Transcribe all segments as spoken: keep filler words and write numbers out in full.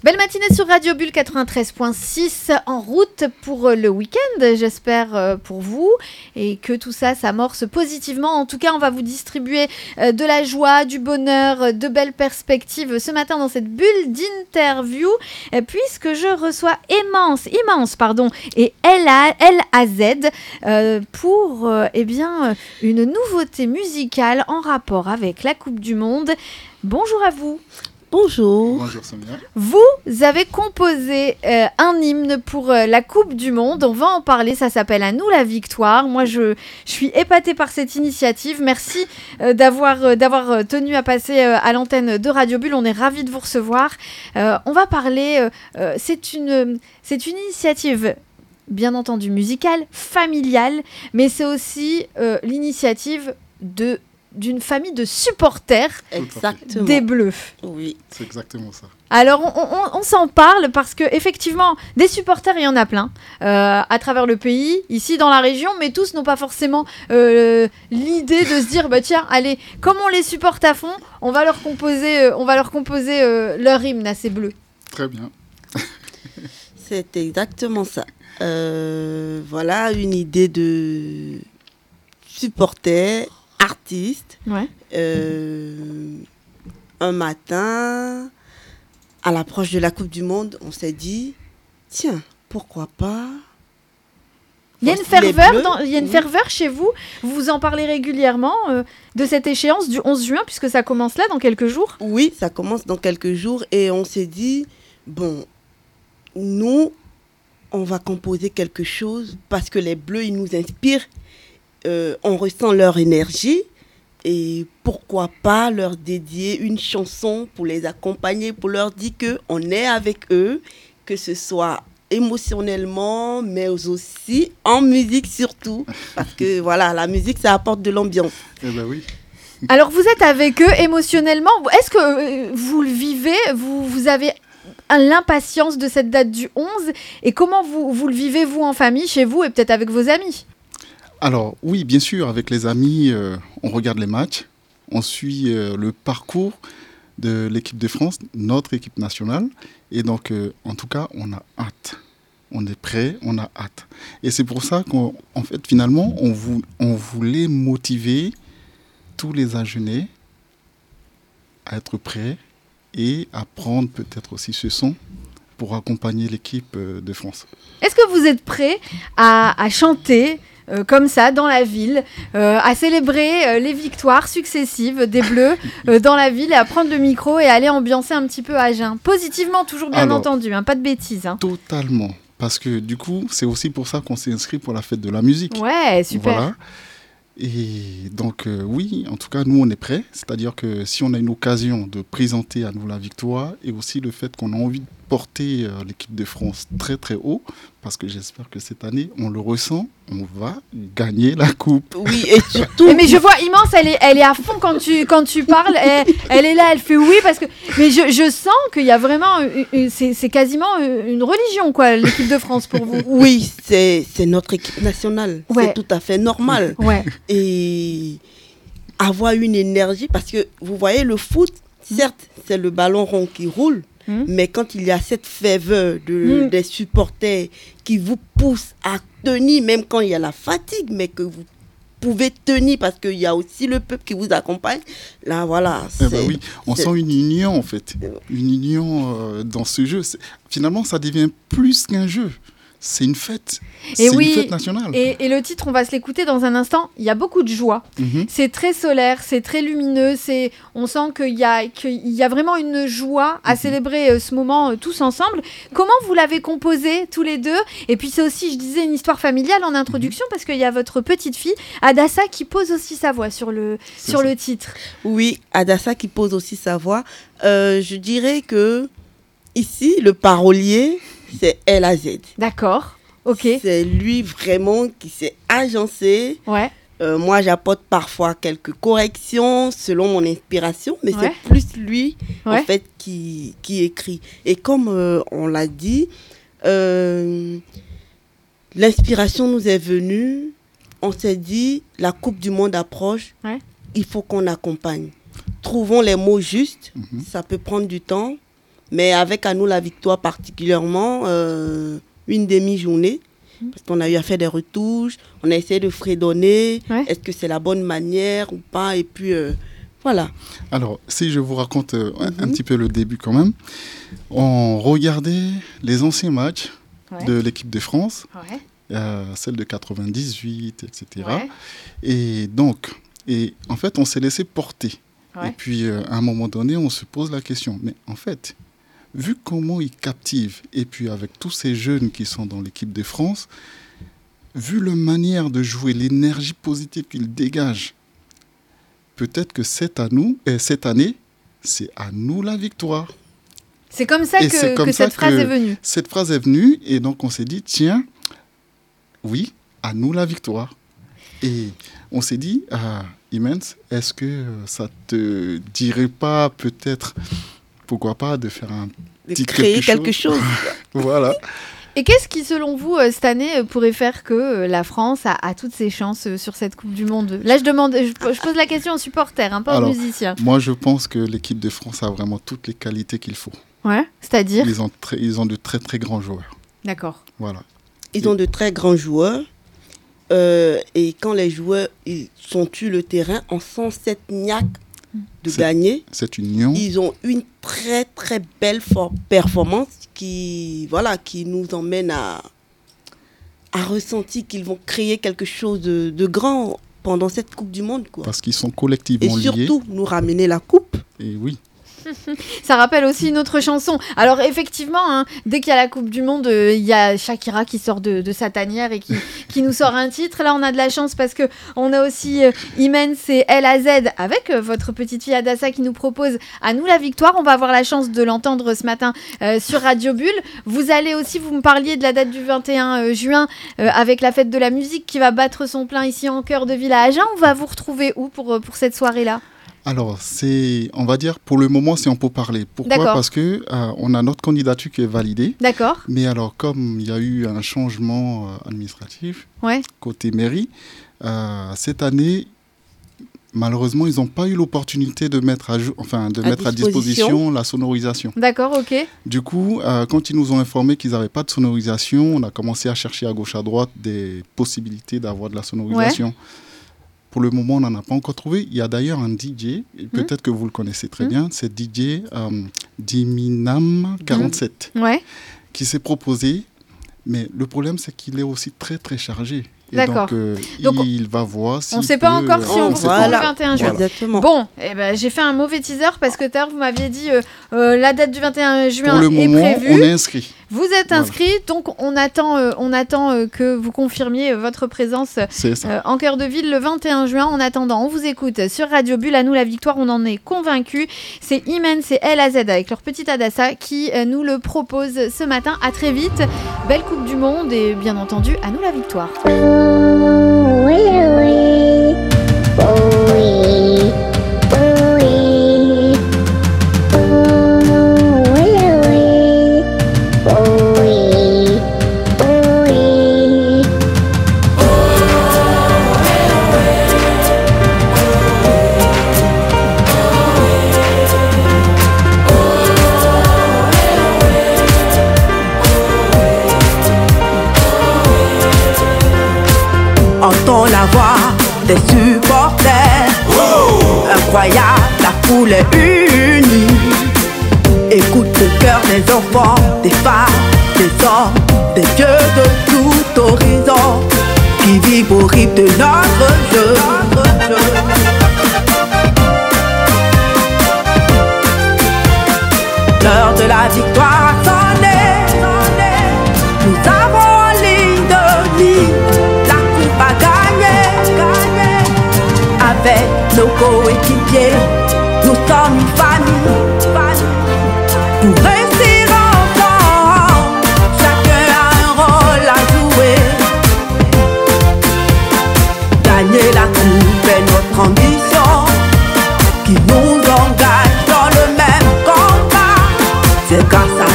Belle matinée sur Radio Bulle quatre-vingt-treize point six, en route pour le week-end, j'espère pour vous, et que tout ça s'amorce positivement. En tout cas, on va vous distribuer de la joie, du bonheur, de belles perspectives ce matin dans cette bulle d'interview, puisque je reçois immense, immense, pardon, et L A Z euh, pour euh, eh bien, une nouveauté musicale en rapport avec la Coupe du Monde. Bonjour à vous. Bonjour. Bonjour Sonia. Vous avez composé euh, un hymne pour euh, la Coupe du Monde. On va en parler. Ça s'appelle À nous la victoire. Moi, je, je suis épatée par cette initiative. Merci euh, d'avoir, euh, d'avoir euh, tenu à passer euh, à l'antenne de Radio Bulle. On est ravis de vous recevoir. Euh, on va parler. Euh, euh, c'est une, c'est une initiative, bien entendu, musicale, familiale, mais c'est aussi euh, l'initiative de d'une famille de supporters Exactement. des Bleus. Oui. C'est exactement ça. Alors, on, on, on s'en parle parce qu'effectivement, des supporters, il y en a plein euh, à travers le pays, ici dans la région, mais tous n'ont pas forcément euh, l'idée de se dire, bah tiens, allez, comme on les supporte à fond, on va leur composer, euh, on va leur composer euh, leur hymne à ces Bleus. Très bien. C'est exactement ça. Euh, voilà une idée de supporter, artiste. Ouais. Euh, un matin, à l'approche de la Coupe du Monde, on s'est dit, tiens, pourquoi pas. Il y a une ferveur, dans, il y a une oui. ferveur chez vous. Vous en parlez régulièrement euh, de cette échéance du onze juin, puisque ça commence là, dans quelques jours. Oui, ça commence dans quelques jours. Et on s'est dit, bon, nous, on va composer quelque chose parce que les Bleus, ils nous inspirent. Euh, on ressent leur énergie et pourquoi pas leur dédier une chanson pour les accompagner, pour leur dire qu'on est avec eux, que ce soit émotionnellement, mais aussi en musique surtout, parce que voilà, la musique, ça apporte de l'ambiance. Eh ben oui. Alors, vous êtes avec eux émotionnellement. Est-ce que vous le vivez ? Vous, vous avez l'impatience de cette date du onze ? Et comment vous, vous le vivez, vous, en famille, chez vous et peut-être avec vos amis ? Alors oui, bien sûr, avec les amis, euh, on regarde les matchs, on suit euh, le parcours de l'équipe de France, notre équipe nationale. Et donc, euh, en tout cas, on a hâte. On est prêt, on a hâte. Et c'est pour ça qu'en fait, finalement, on, vou- on voulait motiver tous les Agenais à être prêts et à prendre peut-être aussi ce son pour accompagner l'équipe de France. Est-ce que vous êtes prêts à, à chanter Euh, comme ça, dans la ville, euh, à célébrer euh, les victoires successives des Bleus euh, dans la ville et à prendre le micro et aller ambiancer un petit peu Agen. Positivement, toujours bien Alors, entendu, hein, pas de bêtises. Hein. Totalement, parce que du coup, c'est aussi pour ça qu'on s'est inscrit pour la fête de la musique. Ouais, super. Voilà. Et donc, euh, oui, en tout cas, nous, on est prêts. C'est-à-dire que si on a une occasion de présenter à nous la victoire et aussi le fait qu'on a envie de porter euh, l'équipe de France très, très haut, parce que j'espère que cette année, on le ressent, on va gagner la coupe. Oui, et surtout... mais, mais je vois immense, elle est, elle est à fond quand tu, quand tu parles. Elle, elle est là, elle fait oui, parce que... Mais je, je sens qu'il y a vraiment... C'est, c'est quasiment une religion, quoi, l'équipe de France pour vous. Oui, c'est, c'est notre équipe nationale. Ouais. C'est tout à fait normal. Ouais. Et avoir une énergie, parce que vous voyez, le foot, certes, c'est le ballon rond qui roule, Mmh. mais quand il y a cette ferveur de, mmh. des supporters qui vous poussent à tenir, même quand il y a la fatigue, mais que vous pouvez tenir parce qu'il y a aussi le peuple qui vous accompagne, là voilà. Eh ben oui, on sent une union en fait, une union euh, dans ce jeu. C'est... Finalement, ça devient plus qu'un jeu. C'est une fête, et c'est oui, une fête nationale. Et, et le titre, on va se l'écouter dans un instant. Il y a beaucoup de joie. Mm-hmm. C'est très solaire, c'est très lumineux. C'est, on sent qu'il y a, qu'il y a vraiment une joie à mm-hmm. célébrer euh, ce moment euh, tous ensemble. Comment vous l'avez composé tous les deux ? Et puis c'est aussi, je disais, une histoire familiale en introduction mm-hmm. parce qu'il y a votre petite fille, Adassa, qui pose aussi sa voix sur le, sur le titre. Oui, Adassa qui pose aussi sa voix. Euh, je dirais que ici, le parolier... c'est L A Z. D'accord, ok. C'est lui vraiment qui s'est agencé. Ouais. Euh, moi, j'apporte parfois quelques corrections selon mon inspiration, mais ouais. c'est plus lui, ouais. en fait, qui, qui écrit. Et comme euh, on l'a dit, euh, l'inspiration nous est venue. On s'est dit, la Coupe du Monde approche, ouais. il faut qu'on accompagne. Trouvons les mots justes, mm-hmm. ça peut prendre du temps. Mais avec à nous la victoire particulièrement, euh, une demi-journée, parce qu'on a eu à faire des retouches, on a essayé de fredonner, ouais. Est-ce que c'est la bonne manière ou pas, et puis euh, voilà. Alors, si je vous raconte euh, mm-hmm. un, un petit peu le début quand même, on regardait les anciens matchs ouais. de l'équipe de France, ouais. euh, celle de quatre-vingt-dix-huit, et cetera. Ouais. Et donc, et en fait, on s'est laissé porter. Ouais. Et puis, euh, à un moment donné, on se pose la question, mais en fait, vu comment ils captivent, et puis avec tous ces jeunes qui sont dans l'équipe de France, vu la manière de jouer, l'énergie positive qu'ils dégagent, peut-être que cette, à nous, euh, cette année, c'est à nous la victoire. C'est comme ça que, comme que ça cette phrase que est venue. Cette phrase est venue, et donc on s'est dit, tiens, oui, à nous la victoire. Et on s'est dit, ah, Immense, est-ce que ça te dirait pas peut-être... Pourquoi pas de faire un de petit créer quelque chose. chose. Voilà. Et qu'est-ce qui, selon vous, euh, cette année, pourrait faire que euh, la France a, a toutes ses chances euh, sur cette Coupe du Monde ? Là, je demande, je, je pose la question aux supporters, hein, pas Alors, aux musiciens. Moi, je pense que l'équipe de France a vraiment toutes les qualités qu'il faut. Ouais, c'est-à-dire ? Ils ont, très, ils ont de très, très grands joueurs. D'accord. Voilà. Ils et... ont de très grands joueurs. Euh, et quand les joueurs ils sont sur le terrain, on sent cette niaque de c'est, gagner. Cette union. Ils ont une très très belle for- performance qui, voilà, qui nous emmène à, à ressentir qu'ils vont créer quelque chose de, de grand pendant cette Coupe du Monde, quoi. Parce qu'ils sont collectivement liés. Et surtout, liés. Nous ramener la coupe. Et oui. Ça rappelle aussi une autre chanson. Alors effectivement, hein, dès qu'il y a la Coupe du Monde, il euh, y a Shakira qui sort de, de sa tanière et qui, qui nous sort un titre. Là, on a de la chance parce que on a aussi euh, Immense et L A Z avec euh, votre petite fille Adassa qui nous propose à nous la victoire. On va avoir la chance de l'entendre ce matin euh, sur Radio Bulle. Vous allez aussi, vous me parliez de la date du vingt et un juin euh, avec la fête de la musique qui va battre son plein ici en cœur de ville à Agen. On va vous retrouver où pour, pour cette soirée-là ? Alors, c'est, on va dire, pour le moment, c'est on peut parler. Pourquoi ? D'accord. Parce que euh, on a notre candidature qui est validée. D'accord. Mais alors, comme il y a eu un changement euh, administratif ouais. côté mairie, euh, cette année, malheureusement, ils n'ont pas eu l'opportunité de mettre à, jo- enfin, de à mettre disposition. à disposition la sonorisation. D'accord, ok. Du coup, euh, quand ils nous ont informé qu'ils n'avaient pas de sonorisation, on a commencé à chercher à gauche, à droite des possibilités d'avoir de la sonorisation. Ouais. Pour le moment, on n'en a pas encore trouvé. Il y a d'ailleurs un D J, mmh. peut-être que vous le connaissez très mmh. bien, c'est D J euh, Diminam quarante-sept, mmh. ouais. qui s'est proposé. Mais le problème, c'est qu'il est aussi très, très chargé. Et D'accord. donc, euh, donc il va voir si. On ne sait pas peut, encore si euh, on, on vous retrouve le vingt et un juin. Exactement. Bon, eh ben, j'ai fait un mauvais teaser parce que tout à l'heure, vous m'aviez dit euh, euh, la date du vingt et un juin Pour le est moment, prévue. on est inscrit. Vous êtes inscrit, voilà. donc on attend, euh, on attend euh, que vous confirmiez euh, votre présence euh, en cœur de ville le vingt et un juin. En attendant, on vous écoute sur Radio Bulle. À nous la victoire, on en est convaincus. C'est Immense et L A Z avec leur petite Adassa qui euh, nous le propose ce matin. À très vite. Belle Coupe du Monde et bien entendu, à nous la victoire. Oh, oui, oui. Oh, oui. Oh, oui. Oh, oui, oui. Oh, oui. Oh, oui. Entends la voix des supporters. Oh, incroyable, la foule est unie. Écoute le cœur des enfants, des femmes, des hommes, des dieux de tout horizon qui vivent au rythme de notre jeu. Notre jeu. L'heure de la victoire a sonné. Nous avons en ligne de ligne la coupe à gagner, gagner. Avec nos coéquipiers, nous sommes une famille, famille. Pour réussir ensemble, chacun a un rôle à jouer. Gagner la coupe est notre ambition, qui nous engage dans le même combat. C'est grâce à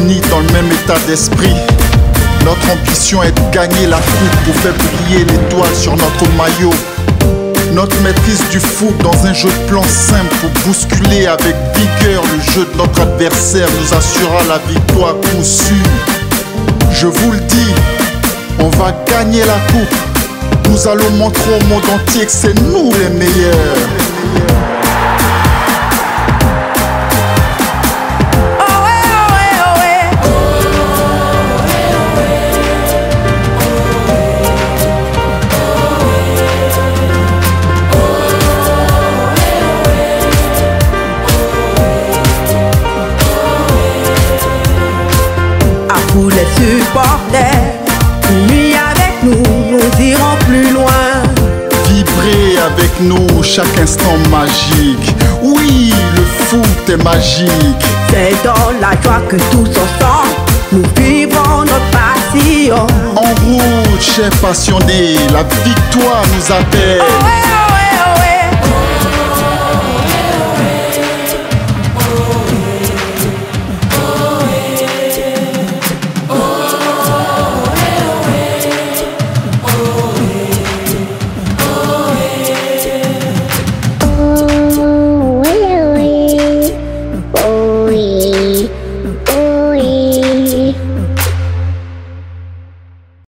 unis dans le même état d'esprit. Notre ambition est de gagner la coupe pour faire briller l'étoile sur notre maillot. Notre maîtrise du foot dans un jeu de plan simple pour bousculer avec vigueur le jeu de notre adversaire nous assurera la victoire coup sûr. Je vous le dis, on va gagner la coupe. Nous allons montrer au monde entier que c'est nous les meilleurs. Pour les supporters, unis avec nous, nous irons plus loin. Vibrez avec nous chaque instant magique. Oui, le foot est magique. C'est dans la joie que tous ensemble, nous vivons notre passion. En route, chers passionnés, la victoire nous appelle. Oh, ouais, oh.